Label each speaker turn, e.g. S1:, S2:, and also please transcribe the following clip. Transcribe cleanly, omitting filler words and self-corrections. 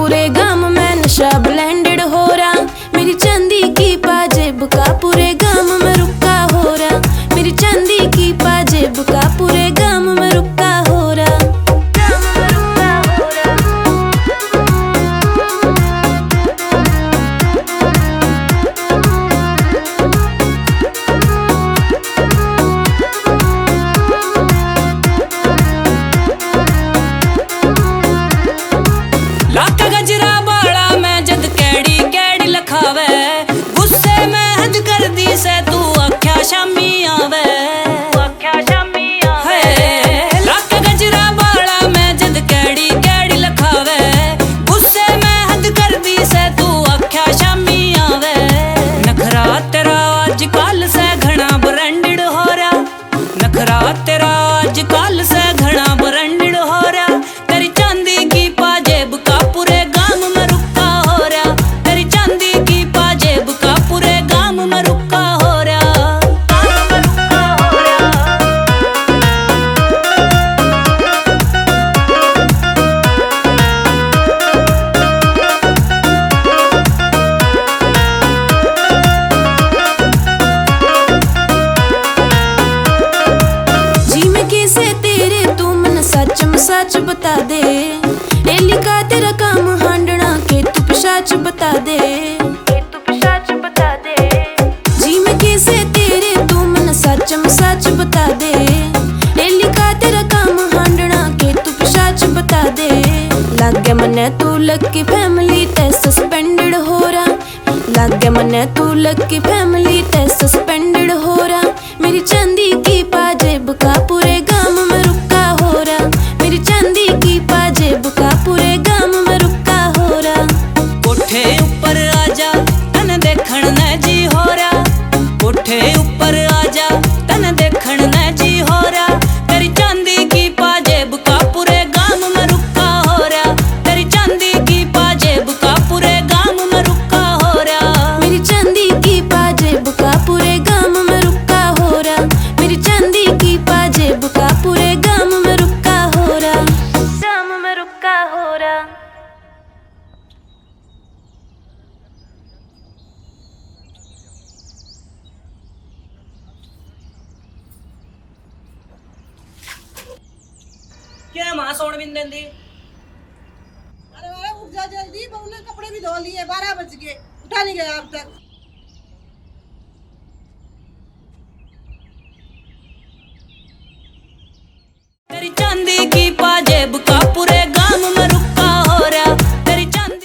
S1: पूरे गांव में नशा ब्लेंडेड हो रहा, मेरी चांदी की पाजेब का पूरे गांव में रुका हो रहा, मेरी चांदी की पाजेब का पूरे गांव में रुका हो रहा।
S2: लाख गजरा बाला मैं जद कैड़ी कैड़ी लखावे, गुस्से में हद कर दी से तू आख्या शामी आवे, आख्या शामी आवे। लाख गजरा बाला मैं जद कैड़ी कैड़ी लखावे, गुस्से में हद कर दी से तू आख्या शामी आवे। नखरा तेरा आजकल से घना ब्रांडेड हो रहा, नखरा तेरा आजकल से घना ब्रांडेड हो रहा। तेरी चांदी की पाजेब का पूरे गांव में रुका हो रहा, तेरी चांदी की पाजेब का पूरे गांव में रुका हो रहा।
S1: जी मैं कैसे तेरे तू मन सच में सच बता दे, ए लिखा तेरा काम हांडना के तू पिशाच बता दे, तू पिशाच बता दे। जी मैं कैसे तेरे तू मन सच में सच बता दे, ए लिखा तेरा काम हांडना के तू पिशाच बता दे। लागे मने तू लकी फैमिली ते सस्पेंडेड हो रहा, लागे मने तू लकी फैमिली ते सस्पेंडेड हो रहा। मेरी चांदी की पाजेब का पूरे गांव में रुका हो रहा, मेरी चांदी की पाजेब का पूरे गांव में रुका हो रहा।
S2: कोठे ऊपर आजा तन देखण न जी हो रहा, कोठे ऊपर आजा तन देखण न जी हो रहा। तेरी चांदी की पाजेब का पूरे गांव में रुका हो रहा, तेरी चांदी की पाजेब का पूरे गांव में रुका हो रहा।
S1: मेरी चांदी की पाजेब का पूरे गांव में रुका हो रहा, मेरी चांदी की पाजेब का पूरे गांव में रुका हो रहा, गांव में रुका हो रहा।
S2: क्या मां सोन बिन देंदी?
S3: अरे उठ जा जल्दी, बहू ने कपड़े भी धो लिए, 12 बज गए, उठा नहीं गया अब तक।
S2: तेरी चांदी की पाजेब